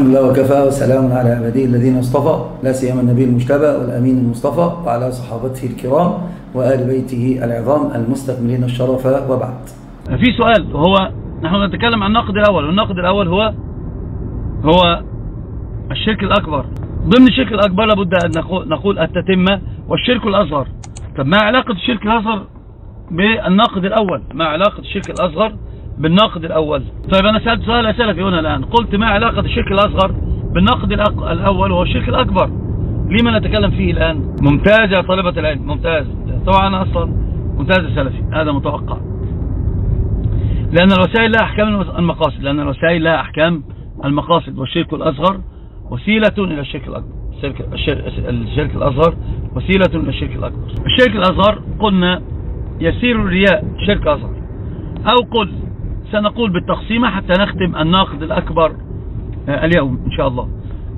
الحمد لله وكفى، وسلام على عباده الذين اصطفى، لا سيما النبي المجتبى والأمين المصطفى وعلى صحابته الكرام وآل بيته العظام المستكملين الشرف، وبعد. في سؤال، هو نحن نتكلم عن النقد الأول، والنقد الأول هو الشرك الأكبر. ضمن الشرك الأكبر لابد أن نقول التتمة والشرك الأصغر. طب ما علاقة الشرك الأصغر بالنقد الأول؟ ما علاقة الشرك الأصغر بالنقد الأول؟ طيب أنا سألت سؤال أسألك هنا الآن، قلت ما علاقة الشرك الأصغر بالنقد الأول وهو الشرك الأكبر؟ لما نتكلم فيه الآن؟ ممتاز يا طالبة العلم، ممتاز. طبعا أنا أصلا ممتاز السلفي، هذا متوقع، لأن الوسائل لها أحكام المقاصد، والشرك الأصغر وسيلة إلى الشرك الأكبر. الشرك الأصغر وسيلة إلى الشرك الأكبر. الشرك الأصغر قلنا يسير الرياء شرك أصغر، أو سنقول بالتقسيمة حتى نختم الناقد الأكبر اليوم إن شاء الله.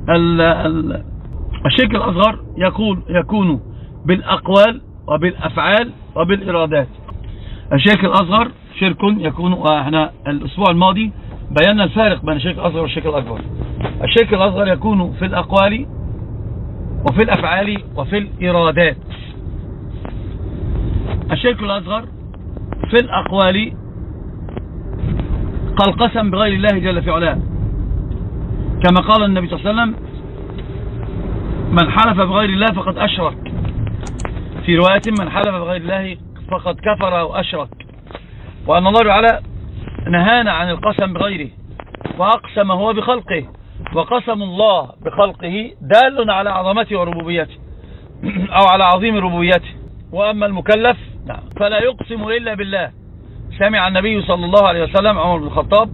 الشرك الأصغر يكون بالأقوال وبالأفعال وبالإرادات. الشرك الأصغر شرك يكون، احنا الأسبوع الماضي بينا الفارق بين الشرك الأصغر والشرك الأكبر. الشرك الأصغر يكون في الأقوال وفي الأفعال وفي الإرادات. الشرك الأصغر في الأقوال كالقسم بغير الله جل في علاه، كما قال النبي صلى الله عليه وسلم: من حلف بغير الله فقد أشرك. في رواية: من حلف بغير الله فقد كفر أو أشرك. وأن الله تعالى نهانا عن القسم بغيره، وأقسم هو بخلقه، وقسم الله بخلقه دال على عظمته وربوبيته أو على عظيم ربوبيته. وأما المكلف فلا يقسم إلا بالله. سمع النبي صلى الله عليه وسلم عمر بن الخطاب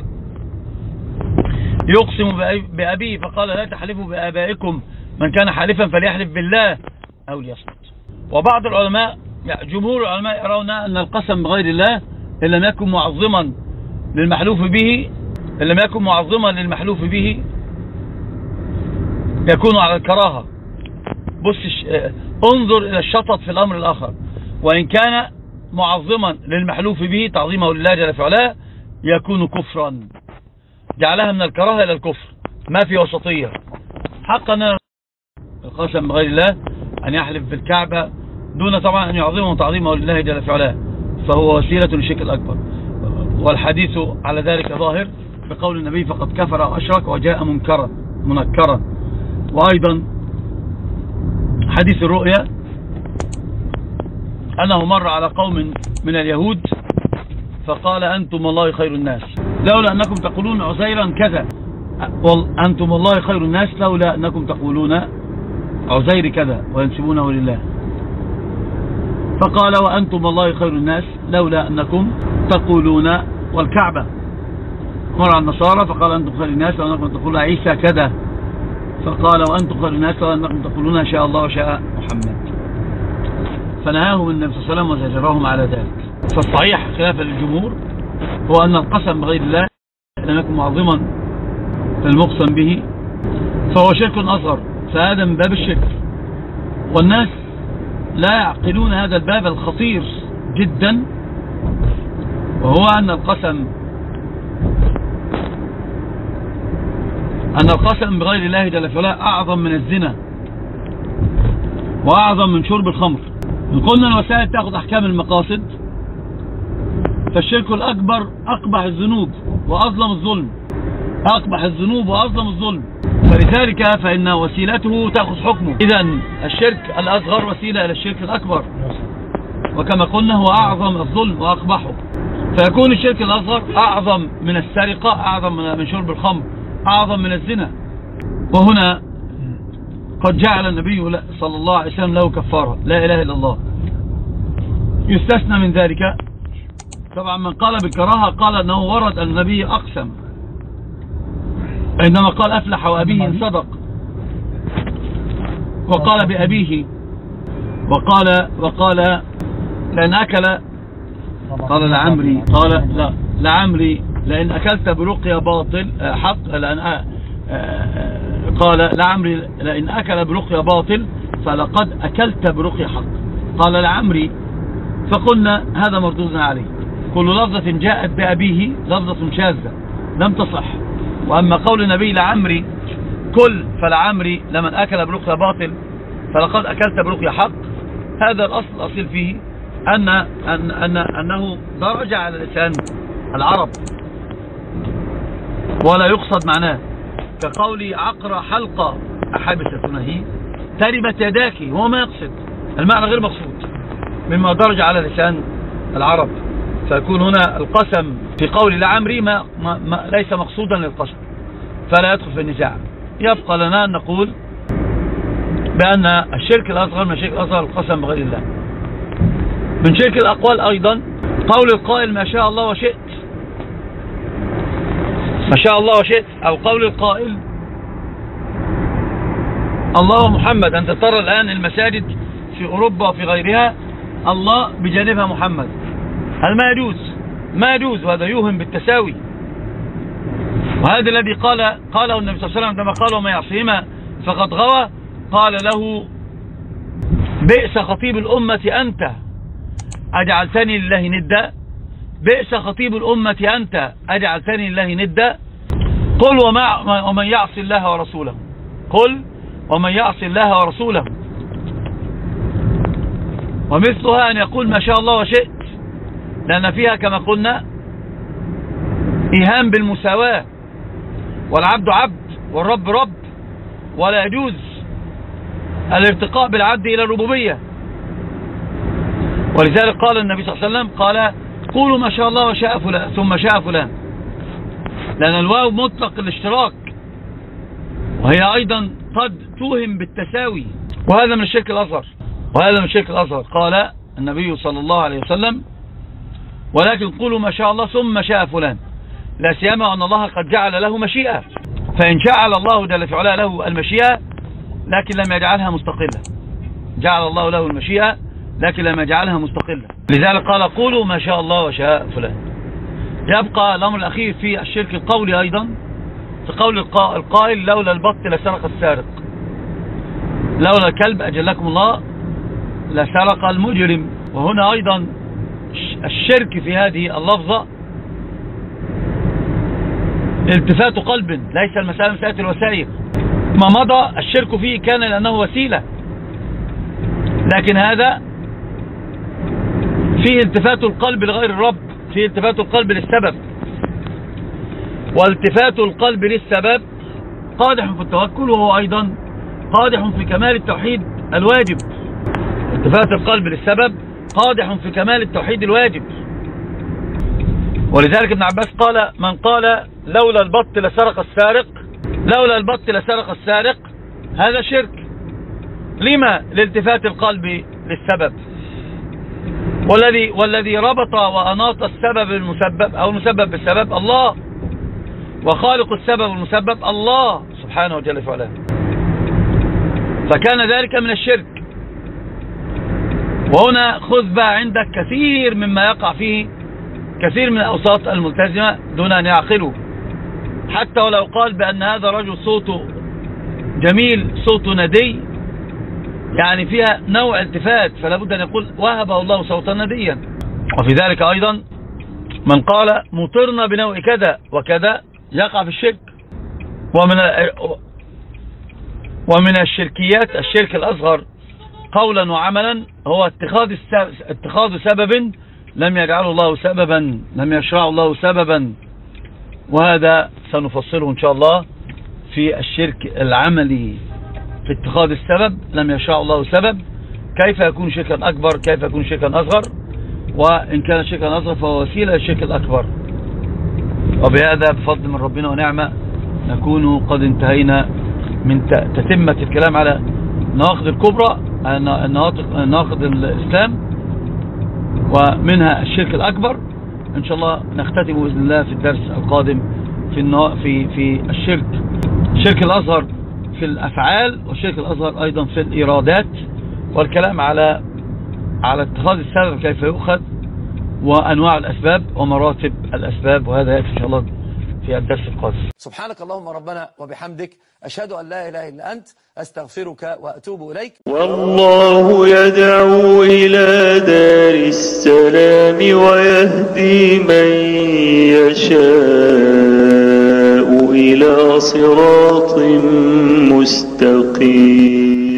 يقسم بأبيه فقال: لا تحلفوا بآبائكم، من كان حالفا فليحلف بالله أو ليصمت. وبعض العلماء، جمهور العلماء، يرون أن القسم بغير الله إن لم يكن معظما للمحلوف به يكون على الكراهة. انظر إلى الشطط في الأمر الآخر، وإن كان معظما للمحلوف به تعظيمه لله جل في علاه يكون كفرا. جعلها من الكراهة إلى الكفر، ما في وسطية. حقا القسم بغير الله أن يحلف بالكعبة دون طبعا أن يعظمه تعظيمه لله جل في علاه، فهو وسيلة للشرك الأكبر. والحديث على ذلك ظاهر بقول النبي: فقد كفر أو أشرك وجاء منكرا. وأيضا حديث الرؤيا أنه مر على قوم من اليهود فقال: أنتم والله خير الناس لولا أنكم تقولون عزيرا كذا. أنتم والله خير الناس لولا أنكم تقولون عزير كذا وينسبونه لله. فقال: وأنتم والله خير الناس لولا أنكم تقولون والكعبة. مر على النصارى فقال: أنتم خير الناس لولا أنكم تقولون عيسى كذا. فقال: وأنتم خير الناس لولا أنكم تقولون إن شاء الله وشاء محمد. فنهاهم النبي صلى الله عليه وسلم وزجرهم على ذلك. فالصحيح خلافا للجمهور هو أن القسم بغير الله لم يكن معظما للمقسم به فهو شرك أصغر، فهذا من باب الشرك. والناس لا يعقلون هذا الباب الخطير جدا، وهو أن القسم بغير الله جل في علاه أعظم من الزنا وأعظم من شرب الخمر. إن قلنا الوسائل تأخذ أحكام المقاصد، فالشرك الأكبر أقبح الذنوب وأظلم الظلم، فلذلك فإن وسيلته تأخذ حكمه. إذن الشرك الأصغر وسيلة إلى الشرك الأكبر، وكما قلنا هو أعظم الظلم وأقبحه، فيكون الشرك الأصغر أعظم من السرقة، أعظم من شرب الخمر، أعظم من الزنا. وهنا قد جعل النبي صلى الله عليه وسلم له كفارة، لا إله إلا الله. يستثنى من ذلك طبعا من قال بالكراهة، قال أنه ورد النبي أقسم، عندما قال: أفلح وأبيه إن صدق، وقال بأبيه، وقال لأن أكل، قال لعمري، قال لا لعمري لأن أكلت برقية باطل حق، قال لعمري لأن أكل برقية باطل فلقد أكلت برقية حق، قال لعمري. فقلنا هذا مردود عليه. كل لفظة جاءت بأبيه لفظة شاذة لم تصح. وأما قول النبي لعمري كل فلعمري لمن أكل برقية باطل فلقد أكلت برقية حق. هذا الأصل الأصيل فيه أنه درجة على لسان العرب ولا يقصد معناه، كقول عقر حلقة أحبستنا هي تربت يداك، هو ما يقصد المعنى غير مقصود مما درجة على لسان العرب، فيكون هنا القسم في قول لعمري ما ليس مقصودا للقسم فلا يدخل في النزاع. يبقى لنا أن نقول بأن الشرك الأصغر من الشرك الأصغر القسم بغير الله. من شرك الأقوال أيضا قول القائل ما شاء الله وشئت، ما شاء الله وشئت، أو قول القائل الله ومحمد. أنت ترى الآن المساجد في أوروبا وفي غيرها الله بجانبها محمد، هذا ما يجوز، ما يجوز، وهذا يوهم بالتساوي. وهذا الذي قاله النبي صلى الله عليه وسلم عندما قال وما يعصيهما فقد غوى، قال له بئس خطيب الأمة أنت أجعلتني لله ندا، بئس خطيب الأمة أنت أجعلتني لله ندا، قل ومن يعصي الله ورسوله، قل ومن يعصي الله ورسوله. ومثلها أن يقول ما شاء الله وشئت، لأن فيها كما قلنا إيهام بالمساواة، والعبد عبد والرب رب، ولا يجوز الارتقاء بالعبد إلى الربوبية. ولذلك قال النبي صلى الله عليه وسلم قال قولوا ما شاء الله وشاء فلان ثم شاء فلان، لأن الواو مطلق الاشتراك وهي أيضا قد توهم بالتساوي، وهذا من الشرك الأصغر، وهذا من الشرك الأصغر. قال النبي صلى الله عليه وسلم ولكن قولوا ما شاء الله ثم شاء فلان، لا سيما أن الله قد جعل له مشيئة، فإن جعل الله جل في علاه له المشيئة لكن لم يجعلها مستقلة، جعل الله له المشيئة لكن لم يجعلها مستقلة، لذلك قال قولوا ما شاء الله وشاء فلان. يبقى الأمر الأخير في الشرك القولي أيضا في قول القائل لولا البط لسرق السارق، لولا الكلب أجلكم الله لسرق المجرم. وهنا أيضا الشرك في هذه اللفظة التفات قلب، ليس المسألة مسألة الوسائل. ما مضى الشرك فيه كان لأنه وسيلة، لكن هذا فيه التفات القلب لغير الرب، فيه التفات القلب للسبب، والتفات القلب للسبب قادح في التوكل، وهو أيضا قادح في كمال التوحيد الواجب. التفات القلب للسبب قادح في كمال التوحيد الواجب. ولذلك ابن عباس قال من قال لولا البط لسرق السارق، لولا البط لسرق السارق، هذا شرك. لما؟ لالتفات القلب للسبب، والذي ربط وأناط السبب بالمسبب أو المسبب بالسبب الله، وخالق السبب والمسبب الله سبحانه وجل في علاه، فكان ذلك من الشرك. وهنا خذ بقى عندك كثير مما يقع فيه كثير من الأوساط الملتزمة دون أن يعقلوا، حتى ولو قال بأن هذا رجل صوته جميل صوته ندي، يعني فيها نوع التفات، فلا بد أن يقول وهبه الله صوتا نديا. وفي ذلك أيضا من قال مطرنا بنوع كذا وكذا يقع في الشرك. ومن الشركيات الشرك الأصغر قولا وعملا هو اتخاذ سبب لم يجعله الله سببا، لم يشرعه الله سببا، وهذا سنفصله إن شاء الله في الشرك العملي، في اتخاذ السبب لم يشرعه الله سبب، كيف يكون شركا أكبر، كيف يكون شركا أصغر، وإن كان شركا أصغر فهو وسيلة للشرك الأكبر. وبهذا بفضل من ربنا ونعمة نكون قد انتهينا من تتمة الكلام على النواقض الكبرى، نواقض الإسلام، ومنها الشرك الأكبر. إن شاء الله نختتم بإذن الله في الدرس القادم في الشرك الأصغر في الأفعال، والشرك الأصغر أيضا في الإرادات، والكلام على اتخاذ السبب كيف يؤخذ، وأنواع الأسباب ومراتب الأسباب، وهذا يأتي إن شاء الله في الدرس القادم. سبحانك اللهم ربنا وبحمدك، أشهد أن لا إله إلا أنت، أستغفرك وأتوب إليك. والله يدعو إلى دار السلام ويهدي من يشاء إلى إلى صراط مستقيم.